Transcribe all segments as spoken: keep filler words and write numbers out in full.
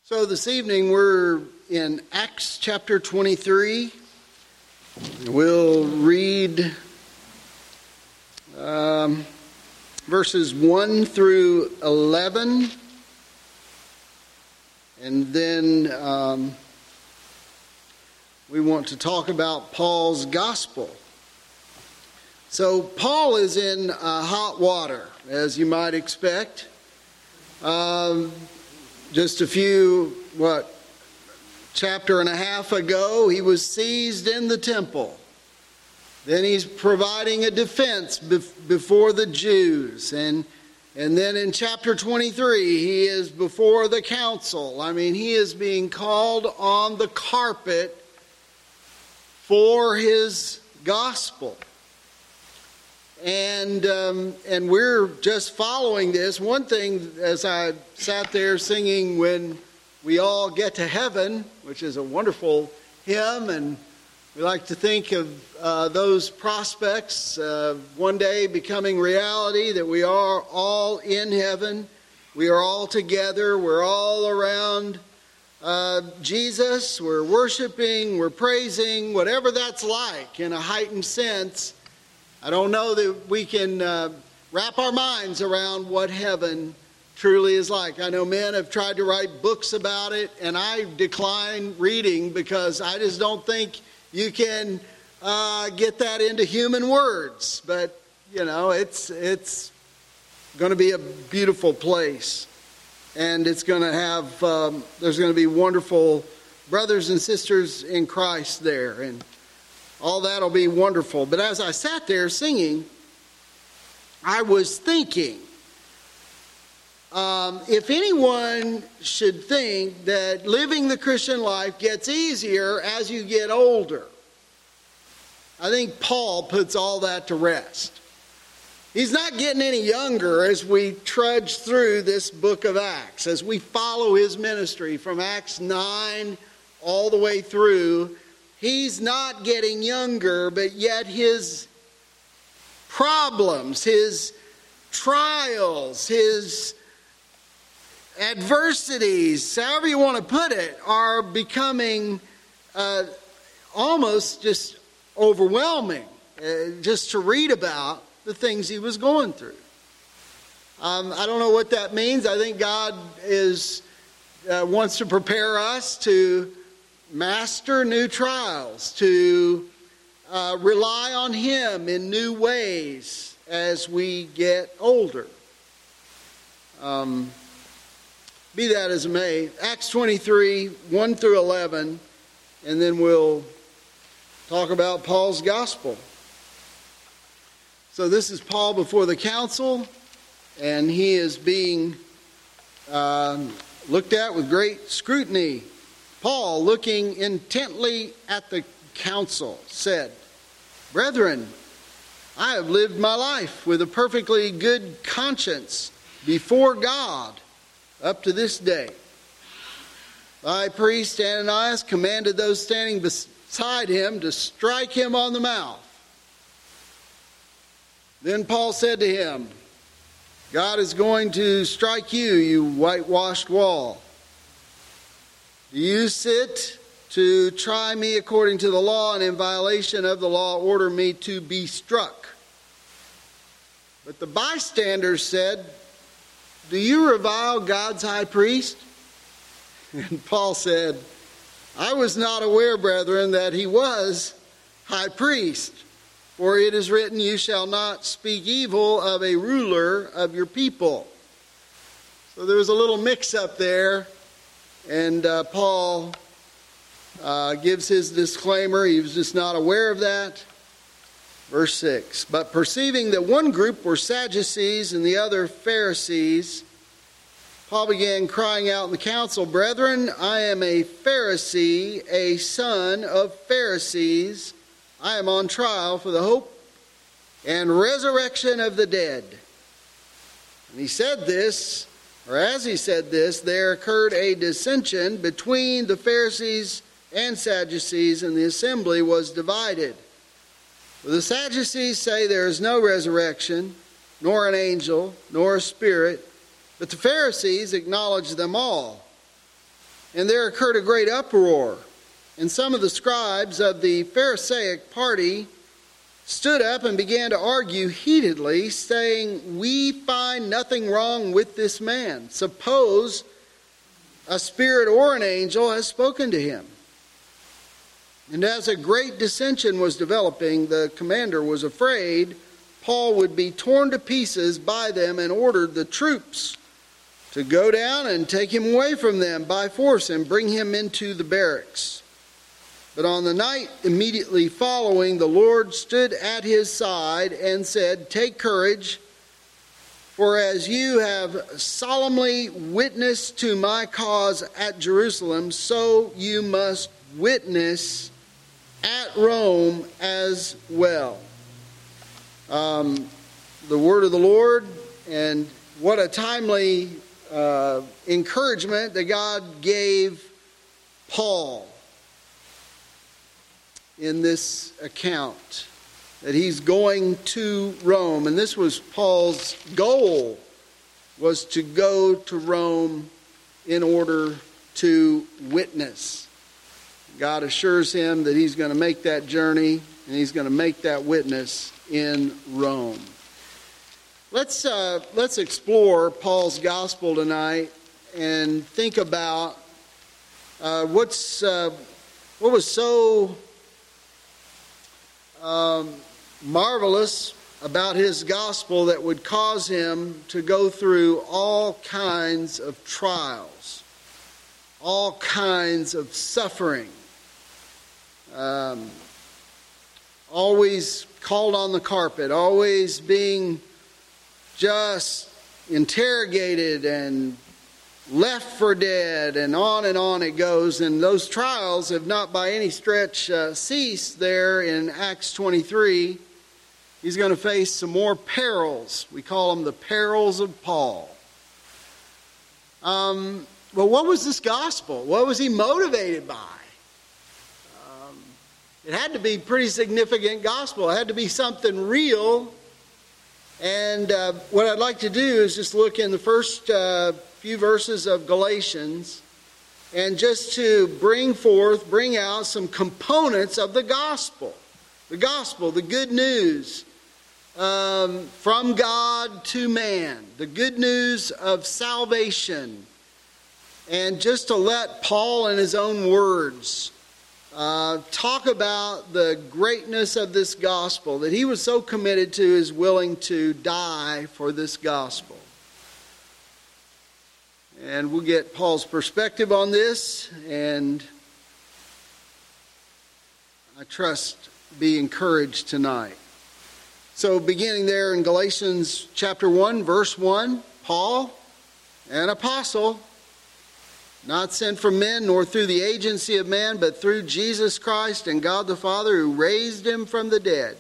So this evening we're in Acts chapter twenty-three. We'll read um, verses one through eleven, and then um, we want to talk about Paul's gospel. So Paul is in uh, hot water, as you might expect. Um, just a few, what, chapter and a half ago, he was seized in the temple. Then he's providing a defense bef- before the Jews. And, and then in chapter twenty-three, he is before the council. I mean, he is being called on the carpet for his gospel. And um, and we're just following this. One thing, as I sat there singing When We All Get to Heaven, which is a wonderful hymn, and we like to think of uh, those prospects uh, one day becoming reality, that we are all in heaven. We are all together. We're all around uh, Jesus. We're worshiping. We're praising, whatever that's like in a heightened sense. I don't know that we can uh, wrap our minds around what heaven truly is like. I know men have tried to write books about it, and I decline reading because I just don't think you can uh, get that into human words. But, you know, it's it's going to be a beautiful place, and it's going to have, um, there's going to be wonderful brothers and sisters in Christ there, and all that will be wonderful. But as I sat there singing, I was thinking, um, if anyone should think that living the Christian life gets easier as you get older, I think Paul puts all that to rest. He's not getting any younger as we trudge through this book of Acts, as we follow his ministry from Acts nine all the way through. He's not getting younger, but yet his problems, his trials, his adversities, however you want to put it, are becoming uh, almost just overwhelming, uh, just to read about the things he was going through. Um, I don't know what that means. I think God is uh, wants to prepare us to master new trials, to uh, rely on him in new ways as we get older. Um, be that as it may, Acts twenty-three, one through eleven, and then we'll talk about Paul's gospel. So this is Paul before the council, and he is being uh, looked at with great scrutiny. Paul, looking intently at the council, said, "Brethren, I have lived my life with a perfectly good conscience before God up to this day." The high priest Ananias commanded those standing beside him to strike him on the mouth. Then Paul said to him, "God is going to strike you, you whitewashed wall. Do you sit to try me according to the law, and in violation of the law order me to be struck?" But the bystanders said, "Do you revile God's high priest?" And Paul said, "I was not aware, brethren, that he was high priest. For it is written, you shall not speak evil of a ruler of your people." So there was a little mix-up there. And uh, Paul uh, gives his disclaimer. He was just not aware of that. Verse six. But perceiving that one group were Sadducees and the other Pharisees, Paul began crying out in the council, "Brethren, I am a Pharisee, a son of Pharisees. I am on trial for the hope and resurrection of the dead." And he said this, or as he said this, there occurred a dissension between the Pharisees and Sadducees, and the assembly was divided. For the Sadducees say there is no resurrection, nor an angel, nor a spirit, but the Pharisees acknowledge them all. And there occurred a great uproar. And some of the scribes of the Pharisaic party stood up and began to argue heatedly, saying, "We find nothing wrong with this man. Suppose a spirit or an angel has spoken to him." And as a great dissension was developing, the commander was afraid Paul would be torn to pieces by them and ordered the troops to go down and take him away from them by force and bring him into the barracks. But on the night immediately following, the Lord stood at his side and said, "Take courage, for as you have solemnly witnessed to my cause at Jerusalem, so you must witness at Rome as well." Um, the word of the Lord, and what a timely uh, encouragement that God gave Paul in this account, that he's going to Rome. And this was Paul's goal, was to go to Rome in order to witness. God assures him that he's going to make that journey and he's going to make that witness in Rome. Let's uh, let's explore Paul's gospel tonight and think about uh, what's uh, what was so Um, marvelous about his gospel that would cause him to go through all kinds of trials, all kinds of suffering, um, always called on the carpet, always being just interrogated and left for dead, and on and on it goes. And those trials have not by any stretch uh, ceased there in Acts twenty-three. He's going to face some more perils. We call them the perils of Paul. Um, well, what was this gospel? What was he motivated by? Um, it had to be pretty significant gospel. It had to be something real. And uh, what I'd like to do is just look in the first uh, few verses of Galatians and just to bring forth, bring out some components of the gospel. The gospel, the good news um, from God to man. The good news of salvation. And just to let Paul in his own words Uh, talk about the greatness of this gospel, that he was so committed to, is willing to die for this gospel. And we'll get Paul's perspective on this, and I trust be encouraged tonight. So beginning there in Galatians chapter one, verse one, Paul, an apostle, not sent from men, nor through the agency of man, but through Jesus Christ and God the Father, who raised him from the dead.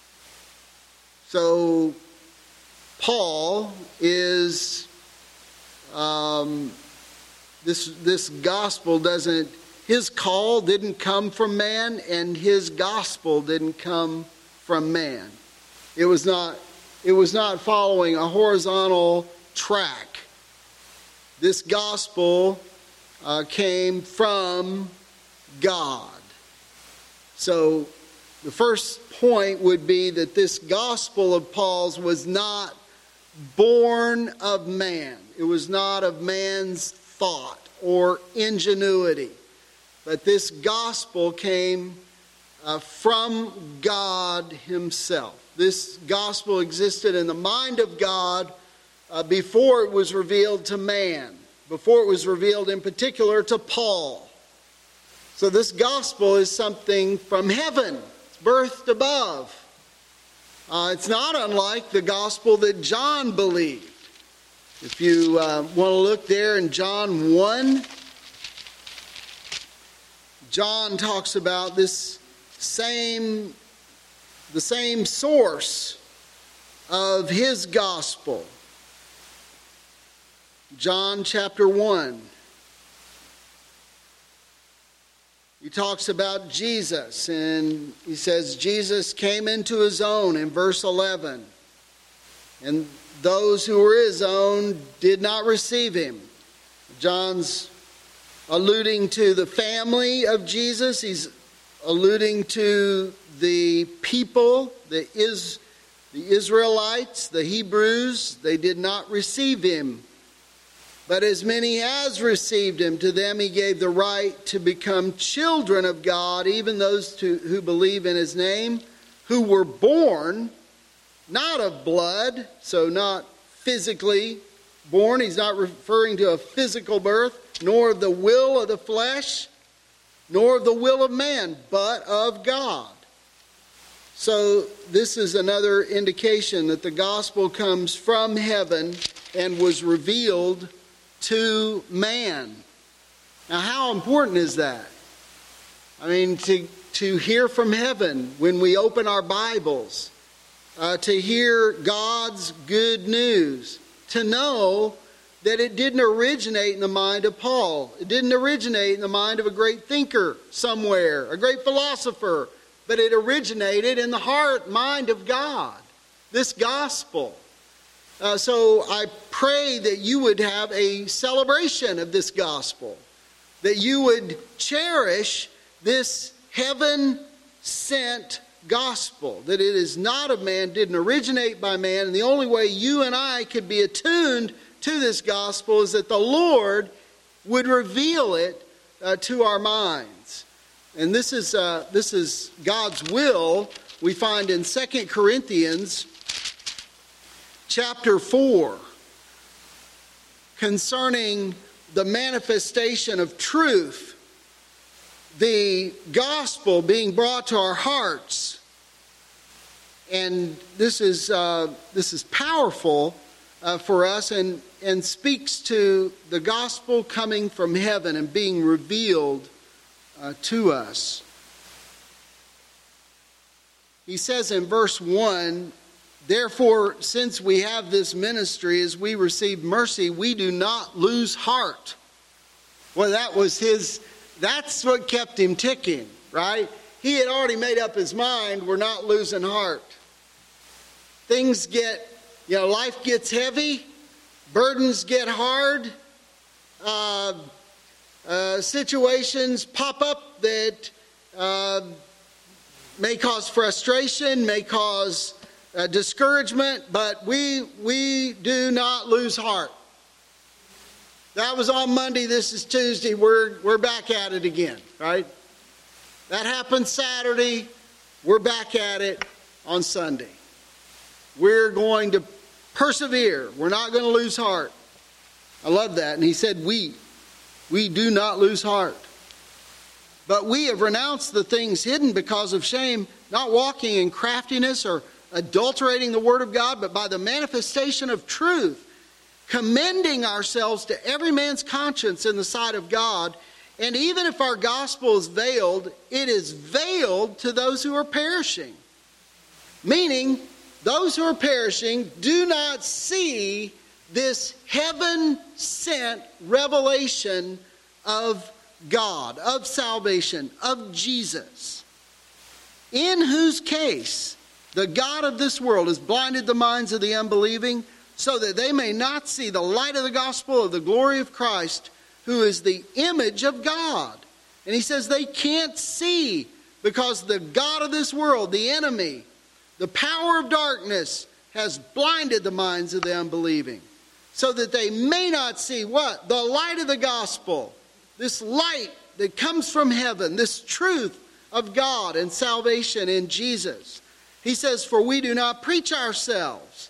So, Paul is, um, this, this gospel doesn't, his call didn't come from man, and his gospel didn't come from man. It was not, it was not following a horizontal track. This gospel Uh, came from God. So the first point would be that this gospel of Paul's was not born of man. It was not of man's thought or ingenuity. But this gospel came uh, from God himself. This gospel existed in the mind of God uh, before it was revealed to man. Before it was revealed in particular to Paul. So this gospel is something from heaven. It's birthed above. Uh, it's not unlike the gospel that John believed. If you uh, want to look there in John one, John talks about this same, the same source of his gospel. John chapter one. He talks about Jesus, and he says Jesus came into his own in verse eleven. And those who were his own did not receive him. John's alluding to the family of Jesus. He's alluding to the people, the, Is, the Israelites, the Hebrews. They did not receive him. But as many as received him, to them he gave the right to become children of God, even those to, who believe in his name, who were born not of blood, so not physically born. He's not referring to a physical birth, nor of the will of the flesh, nor of the will of man, but of God. So this is another indication that the gospel comes from heaven and was revealed to man. Now, how important is that? I mean, to, to hear from heaven when we open our Bibles, uh, to hear God's good news, to know that it didn't originate in the mind of Paul. It didn't originate in the mind of a great thinker somewhere, a great philosopher, but it originated in the heart, mind of God, this gospel. Uh, so I pray that you would have a celebration of this gospel, that you would cherish this heaven-sent gospel, that it is not of man, didn't originate by man, and the only way you and I could be attuned to this gospel is that the Lord would reveal it uh, to our minds. And this is uh, this is God's will. We find in Second Corinthians chapter four, concerning the manifestation of truth, the gospel being brought to our hearts. And this is uh, this is powerful uh, for us, and, and speaks to the gospel coming from heaven and being revealed uh, to us. He says in verse one, "Therefore, since we have this ministry, as we receive mercy, we do not lose heart." Well, that was his, that's what kept him ticking, right? He had already made up his mind, we're not losing heart. Things get, you know, life gets heavy, burdens get hard, uh, uh, situations pop up that uh, may cause frustration, may cause Uh, discouragement, but we we do not lose heart. That was on Monday, this is Tuesday, we're we're back at it again, right? That happened Saturday, we're back at it on Sunday. We're going to persevere. We're not going to lose heart. I love that. And he said we, we do not lose heart. But we have renounced the things hidden because of shame, not walking in craftiness or adulterating the word of God, but by the manifestation of truth, commending ourselves to every man's conscience in the sight of God. And even if our gospel is veiled, it is veiled to those who are perishing. Meaning, those who are perishing do not see this heaven-sent revelation of God, of salvation, of Jesus, in whose case the God of this world has blinded the minds of the unbelieving, so that they may not see the light of the gospel of the glory of Christ, who is the image of God. And he says they can't see because the God of this world, the enemy, the power of darkness, has blinded the minds of the unbelieving, so that they may not see what? The light of the gospel, this light that comes from heaven, this truth of God and salvation in Jesus. He says, "For we do not preach ourselves,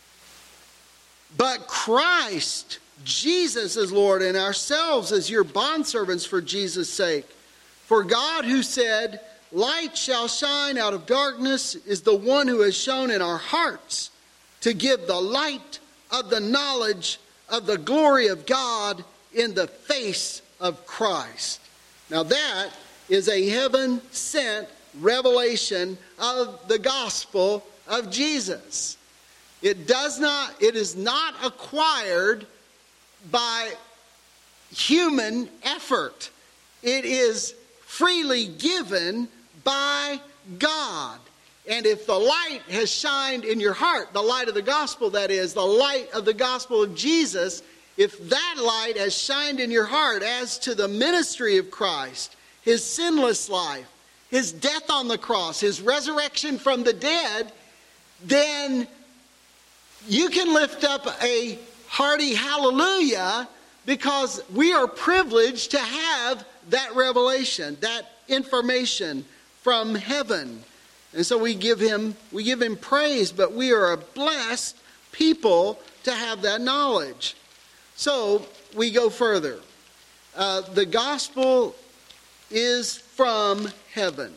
but Christ, Jesus is Lord, and ourselves as your bondservants for Jesus' sake. For God, who said, 'Light shall shine out of darkness,' is the one who has shown in our hearts to give the light of the knowledge of the glory of God in the face of Christ." Now that is a heaven-sent revelation of the gospel of Jesus. It does not, it is not acquired by human effort. It is freely given by God. And if the light has shined in your heart, the light of the gospel, that is, the light of the gospel of Jesus if that light has shined in your heart as to the ministry of Christ, his sinless life, his death on the cross, his resurrection from the dead, then you can lift up a hearty hallelujah, because we are privileged to have that revelation, that information from heaven. And so we give him we give him praise, but we are a blessed people to have that knowledge. So we go further. Uh, the gospel is from heaven.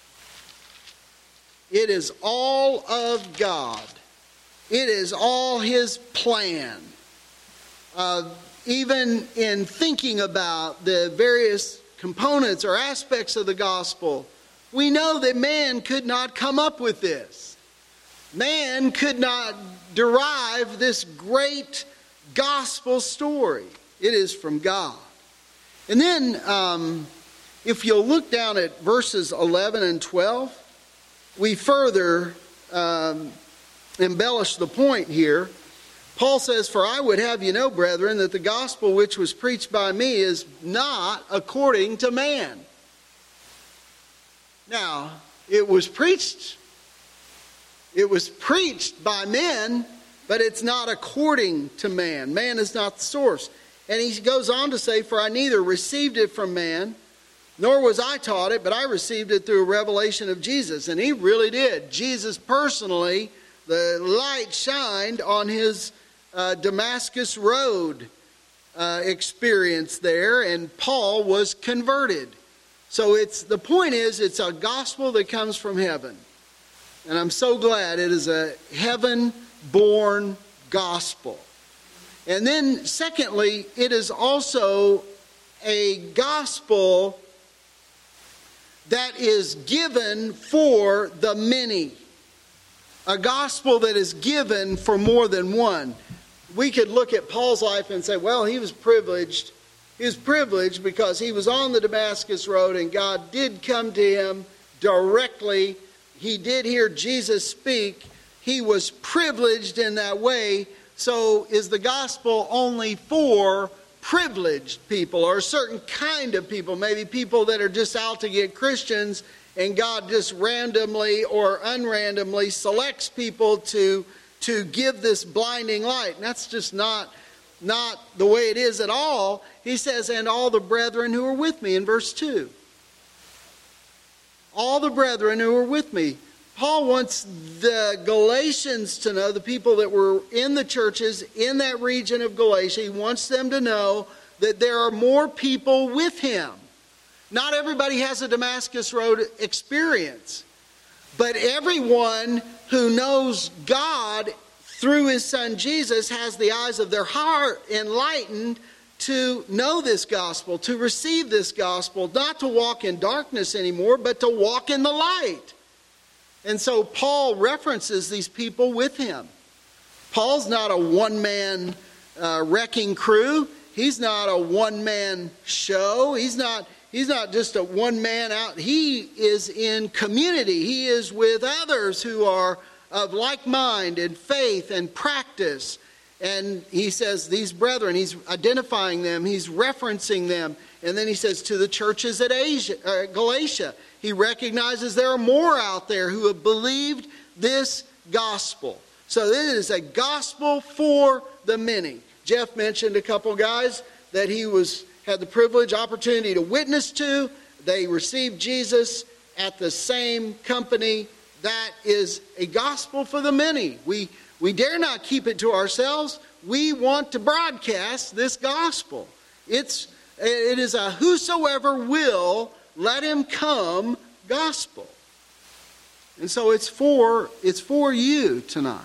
It is all of God. It is all his plan. Uh, even in thinking about the various components or aspects of the gospel, we know that man could not come up with this. Man could not derive this great gospel story. It is from God. And then, um, if you'll look down at verses eleven and twelve, we further um, embellish the point here. Paul says, "For I would have you know, brethren, that the gospel which was preached by me is not according to man." Now, it was preached, it was preached by men, but it's not according to man. Man is not the source. And he goes on to say, "For I neither received it from man, nor was I taught it, but I received it through a revelation of Jesus." And he really did. Jesus personally, the light shined on his uh, Damascus Road uh, experience there, and Paul was converted. So it's the point is, it's a gospel that comes from heaven. And I'm so glad it is a heaven-born gospel. And then, secondly, it is also a gospel that is given for the many. A gospel that is given for more than one. We could look at Paul's life and say, well, he was privileged. He was privileged because he was on the Damascus Road and God did come to him directly. He did hear Jesus speak. He was privileged in that way. So is the gospel only for privileged people or a certain kind of people? Maybe people that are just out to get Christians, and God just randomly or unrandomly selects people to, to give this blinding light. And that's just not, not the way it is at all. He says, "And all the brethren who are with me," in verse two. All the brethren who are with me. Paul wants the Galatians to know, the people that were in the churches in that region of Galatia, he wants them to know that there are more people with him. Not everybody has a Damascus Road experience, but everyone who knows God through his son Jesus has the eyes of their heart enlightened to know this gospel, to receive this gospel, not to walk in darkness anymore, but to walk in the light. And so Paul references these people with him. Paul's not a one-man uh, wrecking crew. He's not a one-man show. He's not, he's not just a one-man out. He is in community. He is with others who are of like mind and faith and practice. And he says, these brethren, he's identifying them. He's referencing them. And then he says, to the churches at Asia, uh, Galatia, he recognizes there are more out there who have believed this gospel. So this is a gospel for the many. Jeff mentioned a couple guys that he was had the privilege, opportunity to witness to. They received Jesus at the same company. That is a gospel for the many. We, we dare not keep it to ourselves. We want to broadcast this gospel. It's, it is a whosoever will, let him come gospel. And so it's for, it's for you tonight.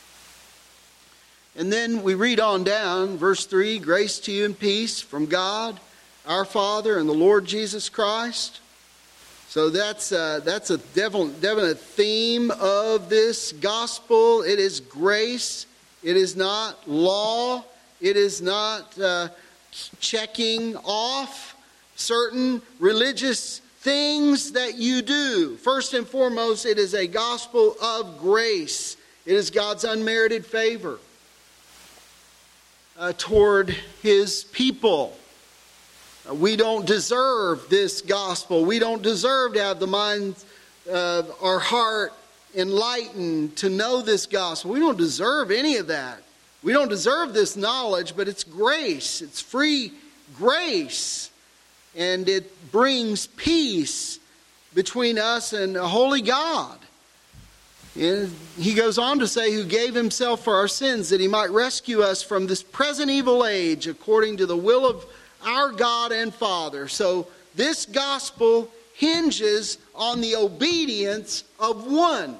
And then we read on down, verse three, "Grace to you and peace from God, our Father, and the Lord Jesus Christ." So that's, uh, that's a definite, definite theme of this gospel. It is grace. It is not law. It is not uh, checking off certain religious things that you do. First and foremost, it is a gospel of grace. It is God's unmerited favor. uh, toward his people. Uh, we don't deserve this gospel. We don't deserve to have the minds of our heart enlightened to know this gospel. We don't deserve any of that. We don't deserve this knowledge, but it's grace. It's free grace. And it brings peace between us and a holy God. And he goes on to say, who gave himself for our sins, that he might rescue us from this present evil age, according to the will of our God and Father. So this gospel hinges on the obedience of one.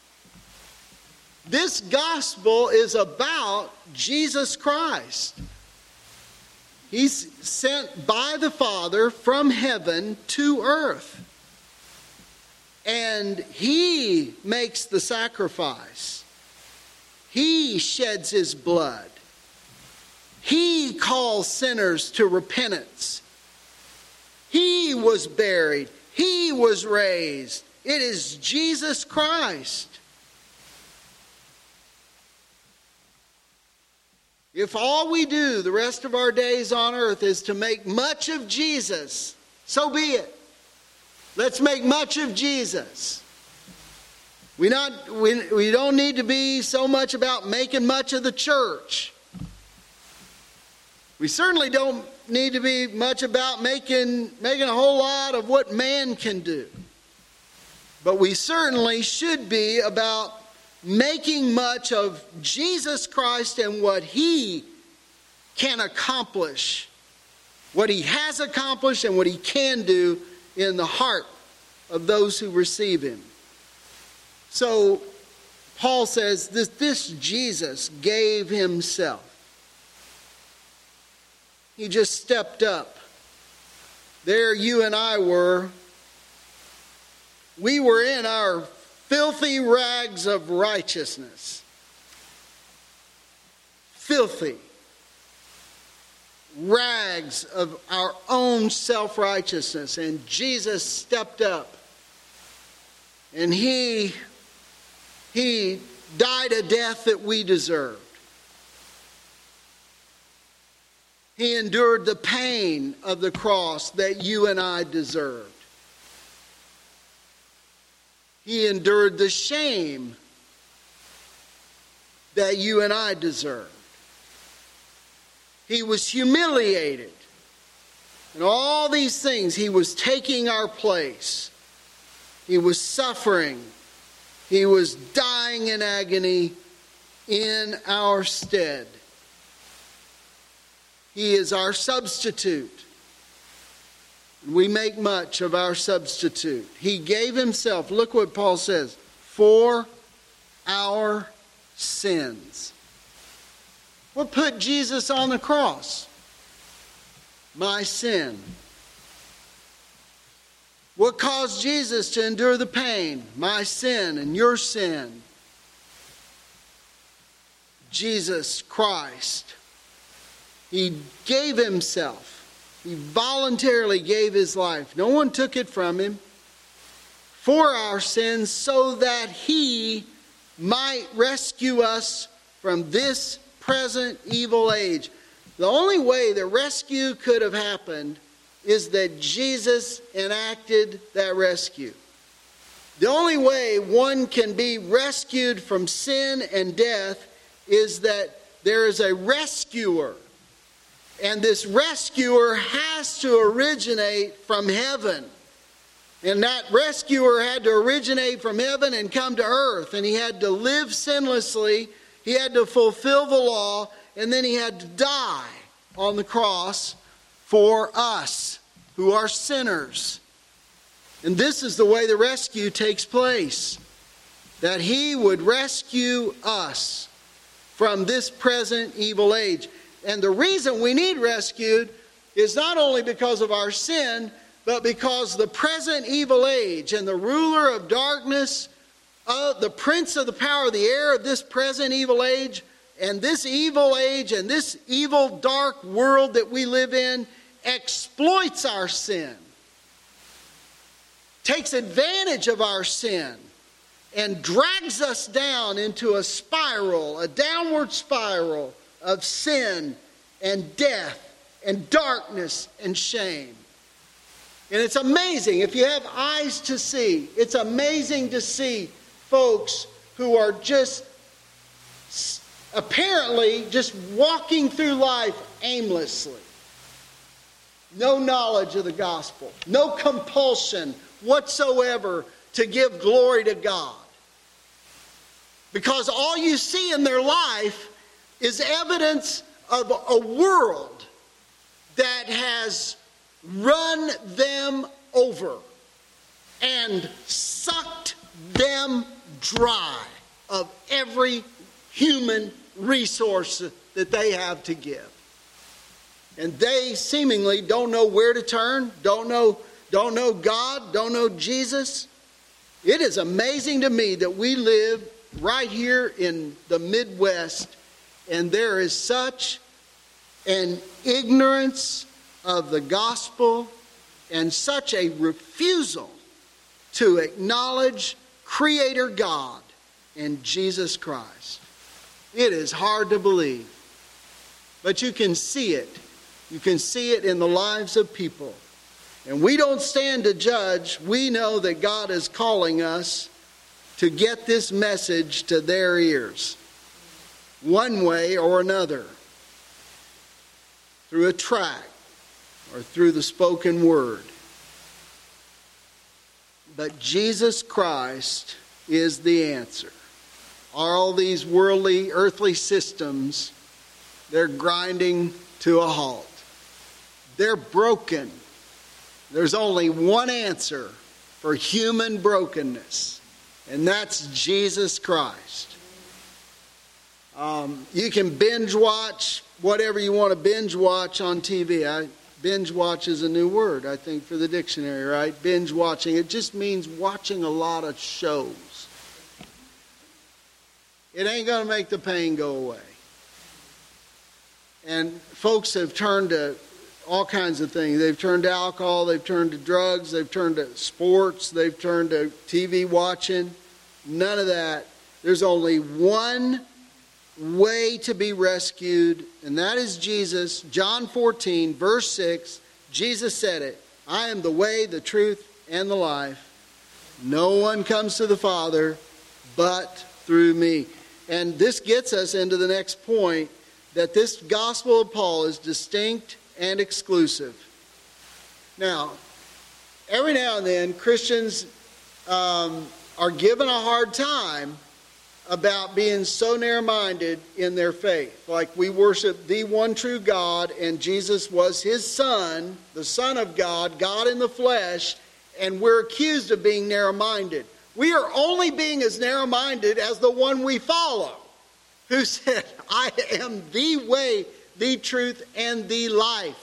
This gospel is about Jesus Christ. He's sent by the Father from heaven to earth. And he makes the sacrifice. He sheds his blood. He calls sinners to repentance. He was buried. He was raised. It is Jesus Christ. If all we do the rest of our days on earth is to make much of Jesus, so be it. Let's make much of Jesus. We not we, we don't need to be so much about making much of the church. We certainly don't need to be much about making making a whole lot of what man can do. But we certainly should be about making much of Jesus Christ and what he can accomplish, what he has accomplished and what he can do in the heart of those who receive him. So Paul says this, this Jesus gave himself. He just stepped up. There you and I were. We were in our filthy rags of righteousness. Filthy rags of our own self-righteousness. And Jesus stepped up. And he, he died a death that we deserved. He endured the pain of the cross that you and I deserved. He endured the shame that you and I deserved. He was humiliated. And all these things, he was taking our place. He was suffering. He was dying in agony in our stead. He is our substitute. We make much of our substitute. He gave himself, look what Paul says, for our sins. What put Jesus on the cross? My sin. What caused Jesus to endure the pain? My sin and your sin. Jesus Christ. He gave himself. He voluntarily gave his life. No one took it from him. For our sins, so that he might rescue us from this present evil age. The only way the rescue could have happened is that Jesus enacted that rescue. The only way one can be rescued from sin and death is that there is a rescuer. And this rescuer has to originate from heaven. And that rescuer had to originate from heaven and come to earth. And he had to live sinlessly. He had to fulfill the law. And then he had to die on the cross for us who are sinners. And this is the way the rescue takes place. That he would rescue us from this present evil age. And the reason we need rescued is not only because of our sin, but because the present evil age and the ruler of darkness, uh, the prince of the power of the air of this present evil age, and this evil age and this evil dark world that we live in exploits our sin, takes advantage of our sin, and drags us down into a spiral, a downward spiral of sin and death and darkness and shame. And it's amazing, if you have eyes to see, it's amazing to see folks who are just apparently just walking through life aimlessly. No knowledge of the gospel, no compulsion whatsoever to give glory to God. Because all you see in their life is evidence of a world that has run them over and sucked them dry of every human resource that they have to give. And they seemingly don't know where to turn, don't know, don't know God, don't know Jesus. It is amazing to me that we live right here in the Midwest, and there is such an ignorance of the gospel and such a refusal to acknowledge Creator God and Jesus Christ. It is hard to believe, but you can see it. You can see it in the lives of people. And we don't stand to judge. We know that God is calling us to get this message to their ears, one way or another, through a tract or through the spoken word. But Jesus Christ is the answer. All these worldly, earthly systems, they're grinding to a halt. They're broken. There's only one answer for human brokenness, and that's Jesus Christ. Um, you can binge watch whatever you want to binge watch on T V. I, binge watch is a new word, I think, for the dictionary, right? Binge watching. It just means watching a lot of shows. It ain't going to make the pain go away. And folks have turned to all kinds of things. They've turned to alcohol, they've turned to drugs, they've turned to sports, they've turned to T V watching. None of that. There's only one way to be rescued, and that is Jesus. John fourteen, verse six, Jesus said it. I am the way, the truth, and the life. No one comes to the Father but through me. And this gets us into the next point, that this gospel of Paul is distinct and exclusive. Now, every now and then, Christians um, are given a hard time about being so narrow-minded in their faith. Like, we worship the one true God, and Jesus was his Son, the Son of God, God in the flesh, and we're accused of being narrow-minded. We are only being as narrow-minded as the one we follow, who said, I am the way, the truth, and the life.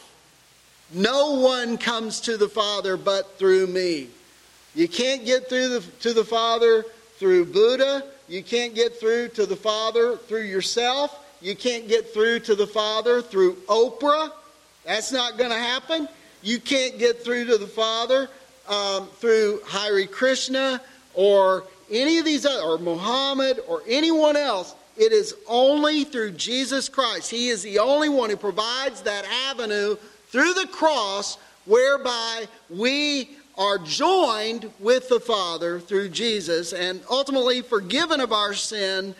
No one comes to the Father but through me. You can't get through the, to the Father through Buddha. You can't get through to the Father through yourself. You can't get through to the Father through Oprah. That's not going to happen. You can't get through to the Father um, through Hare Krishna or any of these other, or Muhammad or anyone else. It is only through Jesus Christ. He is the only one who provides that avenue through the cross whereby we are joined with the Father through Jesus and ultimately forgiven of our sin,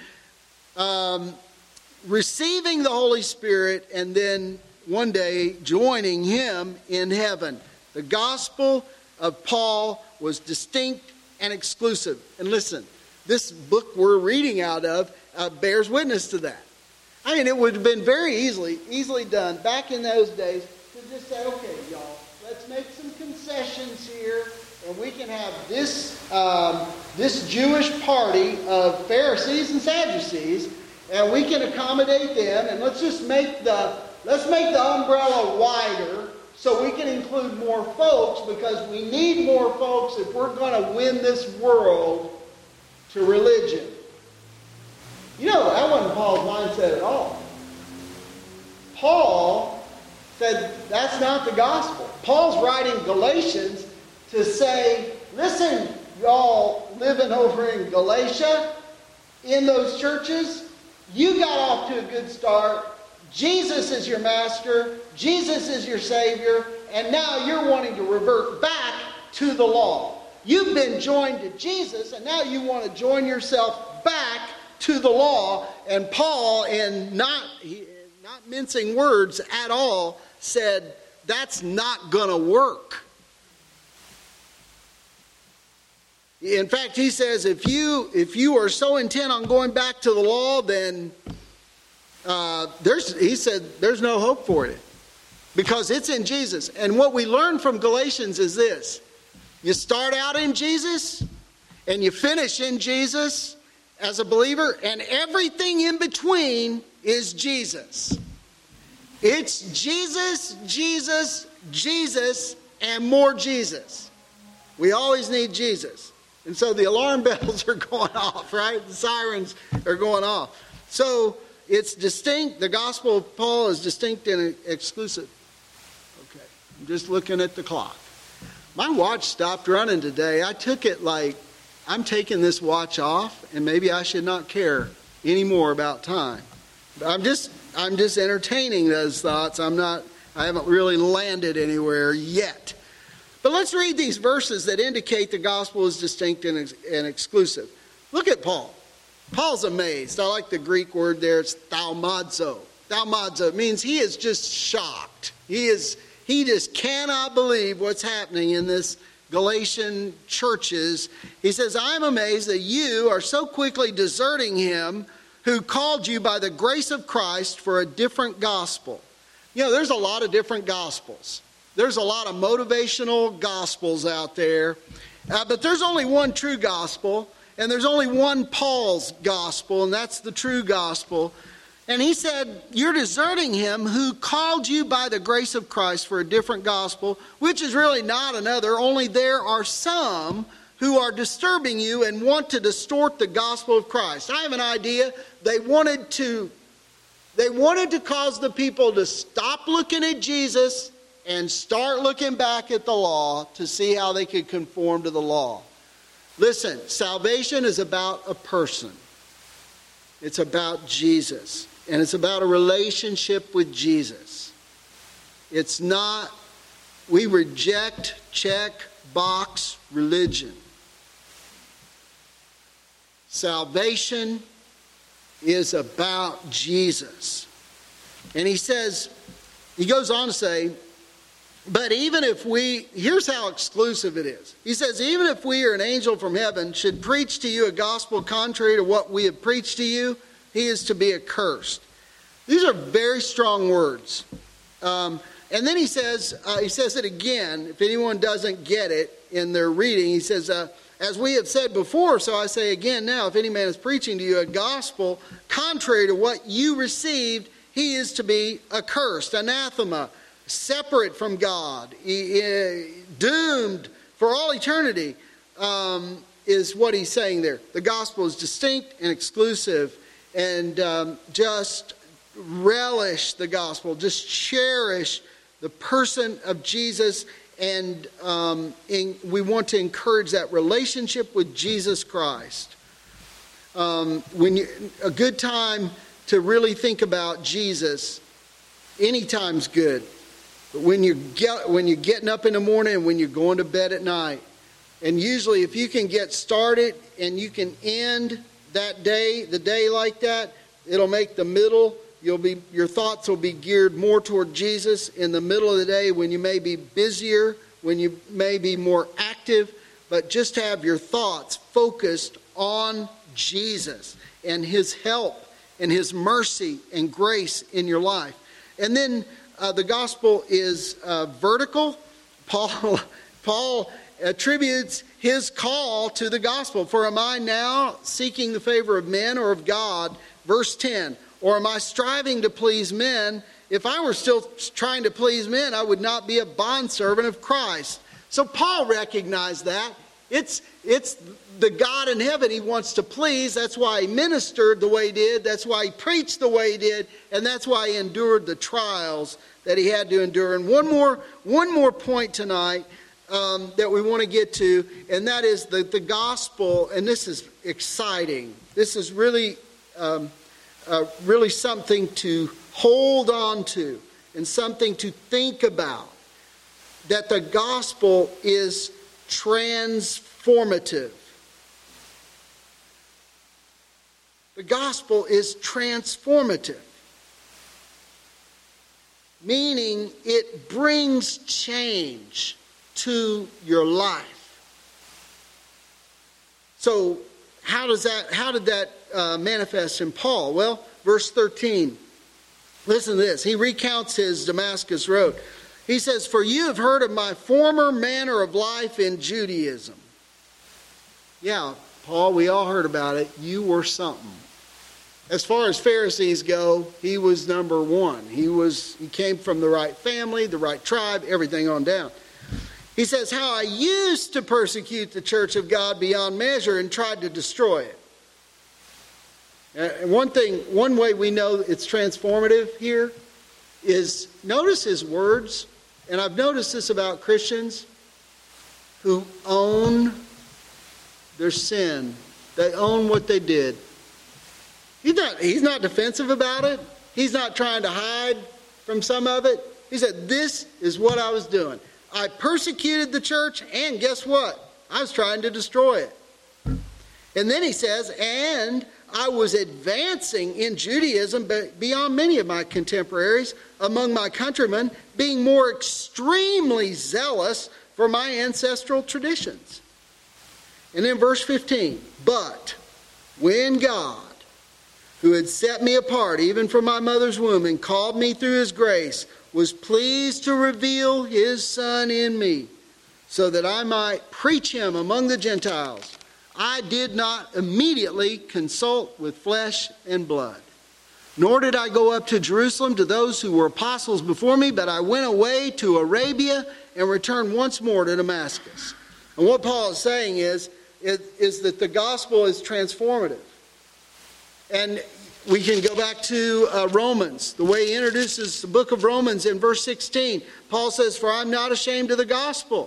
um, receiving the Holy Spirit, and then one day joining Him in heaven. The gospel of Paul was distinct and exclusive. And listen, this book we're reading out of Uh, bears witness to that. I mean, it would have been very easily, easily done back in those days to just say, okay, y'all, let's make some concessions here, and we can have this um, this Jewish party of Pharisees and Sadducees, and we can accommodate them, and let's just make the let's make the umbrella wider so we can include more folks, because we need more folks if we're going to win this world to religion. You know, that wasn't Paul's mindset at all. Paul said that's not the gospel. Paul's writing Galatians to say, listen, y'all living over in Galatia, in those churches, you got off to a good start. Jesus is your master. Jesus is your Savior. And now you're wanting to revert back to the law. You've been joined to Jesus, and now you want to join yourself back to the law. And Paul, in not, not mincing words at all, said, that's not going to work. In fact, he says, if you if you are so intent on going back to the law, then uh, there's he said there's no hope for it, because it's in Jesus. And what we learn from Galatians is this: you start out in Jesus, and you finish in Jesus as a believer, and everything in between is Jesus. It's Jesus, Jesus, Jesus, and more Jesus. We always need Jesus. And so the alarm bells are going off, right? The sirens are going off. So it's distinct. The gospel of Paul is distinct and exclusive. Okay, I'm just looking at the clock. My watch stopped running today. I took it like, I'm taking this watch off, and maybe I should not care anymore about time. But I'm just, I'm just entertaining those thoughts. I'm not, I haven't really landed anywhere yet. But let's read these verses that indicate the gospel is distinct and, ex- and exclusive. Look at Paul. Paul's amazed. I like the Greek word there. It's thaumazo. Thaumazo means he is just shocked. He is he just cannot believe what's happening in this Galatian churches. He says, I'm amazed that you are so quickly deserting him who called you by the grace of Christ for a different gospel. You know, there's a lot of different gospels. There's a lot of motivational gospels out there. Uh, but there's only one true gospel, and there's only one Paul's gospel, and that's the true gospel. And he said, you're deserting him who called you by the grace of Christ for a different gospel, which is really not another, only there are some who are disturbing you and want to distort the gospel of Christ. I have an idea. They wanted to, they wanted to cause the people to stop looking at Jesus and start looking back at the law to see how they could conform to the law. Listen, salvation is about a person. It's about Jesus. And it's about a relationship with Jesus. It's not, we reject, check, box religion. Salvation is about Jesus. And he says, he goes on to say, but even if we, here's how exclusive it is. He says, even if we or an angel from heaven should preach to you a gospel contrary to what we have preached to you, he is to be accursed. These are very strong words. Um, and then he says, uh, he says it again, if anyone doesn't get it in their reading, he says, uh, as we have said before, so I say again now, if any man is preaching to you a gospel contrary to what you received, he is to be accursed, anathema, separate from God, doomed for all eternity, um, is what he's saying there. The gospel is distinct and exclusive, and um, just relish the gospel. Just cherish the person of Jesus, and um, in, we want to encourage that relationship with Jesus Christ. Um, when you, a good time to really think about Jesus, anytime's good. But when you're, get, when you're getting up in the morning and when you're going to bed at night, and usually if you can get started and you can end that day, the day like that, it'll make the middle, you'll be, your thoughts will be geared more toward Jesus in the middle of the day when you may be busier, when you may be more active, but just have your thoughts focused on Jesus and his help and his mercy and grace in your life. And then Uh, the gospel is uh, vertical. Paul, Paul attributes his call to the gospel. For am I now seeking the favor of men or of God? Verse ten. Or am I striving to please men? If I were still trying to please men, I would not be a bondservant of Christ. So Paul recognized that. It's, it's the God in heaven he wants to please. That's why he ministered the way he did. That's why he preached the way he did. And that's why he endured the trials that he had to endure. And one more, one more point tonight um, that we want to get to, and that is the, the gospel. And this is exciting. This is really, um, uh, really something to hold on to and something to think about. That the gospel is transformative. The gospel is transformative. Meaning it brings change to your life. So how does that, how did that uh, manifest in Paul? Well, verse thirteen. Listen to this. He recounts his Damascus road. He says, "For you have heard of my former manner of life in Judaism." Yeah, Paul, we all heard about it. You were something. As far as Pharisees go, he was number one. He was, he came from the right family, the right tribe, everything on down. He says, "How I used to persecute the church of God beyond measure and tried to destroy it." And one thing, one way we know it's transformative here is, notice his words, and I've noticed this about Christians who own their sin. They own what they did. He's not, he's not defensive about it. He's not trying to hide from some of it. He said, "This is what I was doing. I persecuted the church, and guess what? I was trying to destroy it." And then he says, "And I was advancing in Judaism beyond many of my contemporaries among my countrymen, being more extremely zealous for my ancestral traditions." And then verse fifteen, "But when God, who had set me apart even from my mother's womb and called me through his grace, was pleased to reveal his Son in me, so that I might preach him among the Gentiles, I did not immediately consult with flesh and blood. Nor did I go up to Jerusalem to those who were apostles before me, but I went away to Arabia and returned once more to Damascus." And what Paul is saying is, is, is that the gospel is transformative. And we can go back to uh, Romans, the way he introduces the book of Romans in verse sixteen. Paul says, "For I'm not ashamed of the gospel."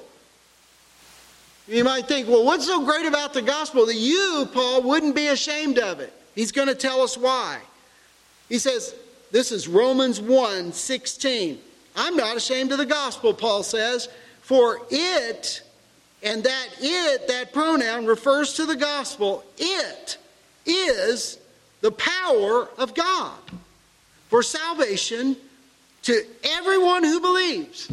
You might think, well, what's so great about the gospel that you, Paul, wouldn't be ashamed of it? He's going to tell us why. He says, this is Romans one sixteen. "I'm not ashamed of the gospel," Paul says, "for it," and that it, that pronoun refers to the gospel, "it is the power of God for salvation to everyone who believes."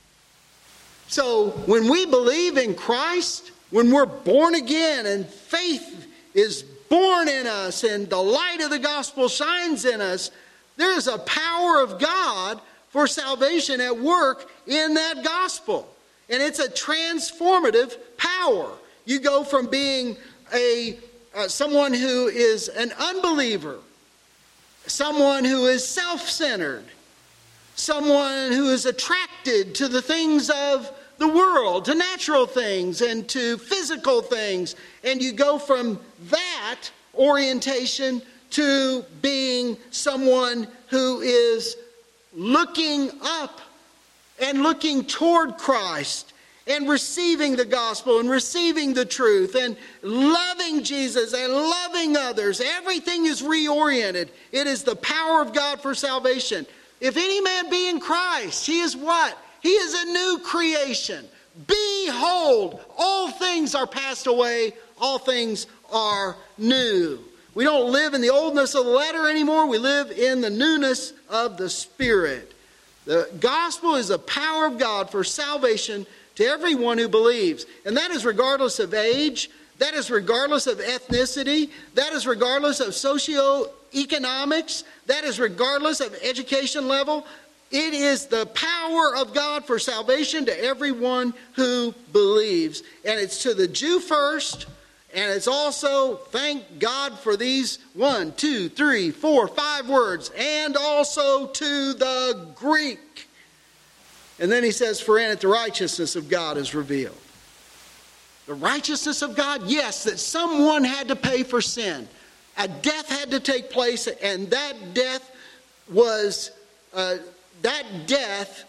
So when we believe in Christ, when we're born again and faith is born in us and the light of the gospel shines in us, there is a power of God for salvation at work in that gospel. And it's a transformative power. You go from being a Uh, someone who is an unbeliever, someone who is self-centered, someone who is attracted to the things of the world, to natural things and to physical things. And you go from that orientation to being someone who is looking up and looking toward Christ and receiving the gospel and receiving the truth and loving Jesus and loving others. Everything is reoriented. It is the power of God for salvation. "If any man be in Christ, he is what? He is a new creation. Behold, all things are passed away. All things are new." We don't live in the oldness of the letter anymore. We live in the newness of the Spirit. The gospel is the power of God for salvation to everyone who believes. And that is regardless of age. That is regardless of ethnicity. That is regardless of socioeconomics. That is regardless of education level. It is the power of God for salvation to everyone who believes. And it's to the Jew first. And it's also, thank God for these one, two, three, four, five words. And also to the Greek. And then he says, "For in it the righteousness of God is revealed." The righteousness of God, yes, that someone had to pay for sin. A death had to take place, and that death was uh, that death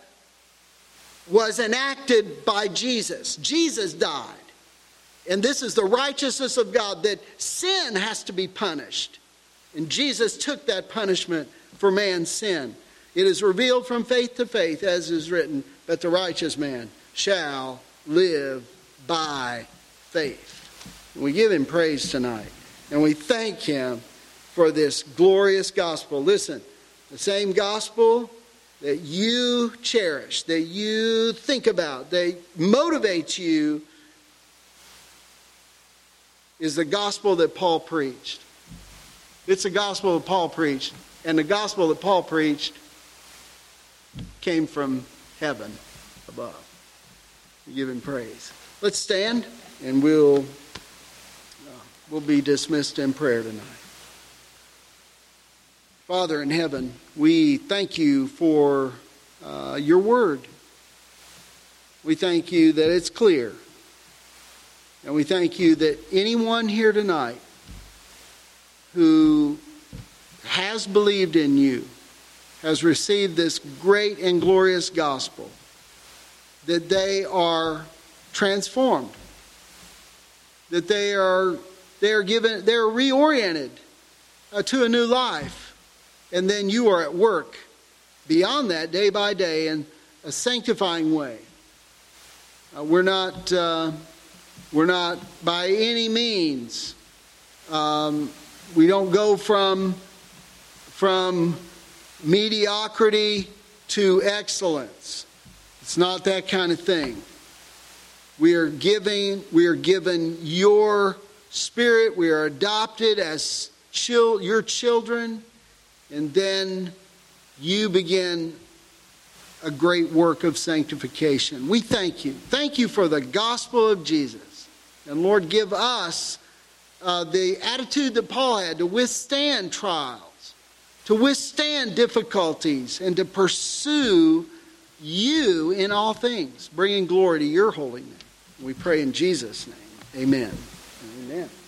was enacted by Jesus. Jesus died. And this is the righteousness of God, that sin has to be punished. And Jesus took that punishment for man's sin. It is revealed from faith to faith, as is written, but the righteous man shall live by faith. And we give him praise tonight. And we thank him for this glorious gospel. Listen, the same gospel that you cherish, that you think about, that motivates you, is the gospel that Paul preached. It's the gospel that Paul preached. And the gospel that Paul preached came from heaven above. We give him praise. Let's stand and we'll, uh, we'll be dismissed in prayer tonight. Father in heaven, we thank you for uh, your word. We thank you that it's clear. And we thank you that anyone here tonight who has believed in you, has received this great and glorious gospel, that they are transformed, that they are they are given, they are reoriented uh, to a new life, and then you are at work beyond that day by day in a sanctifying way. Uh, we're not uh, we're not by any means. Um, we don't go from from mediocrity to excellence. It's not that kind of thing. We are giving, we are given your spirit. We are adopted as chil- your children. And then you begin a great work of sanctification. We thank you. Thank you for the gospel of Jesus. And Lord, give us uh, the attitude that Paul had to withstand trials, to withstand difficulties, and to pursue you in all things, bringing glory to your holy name. We pray in Jesus' name. Amen. Amen.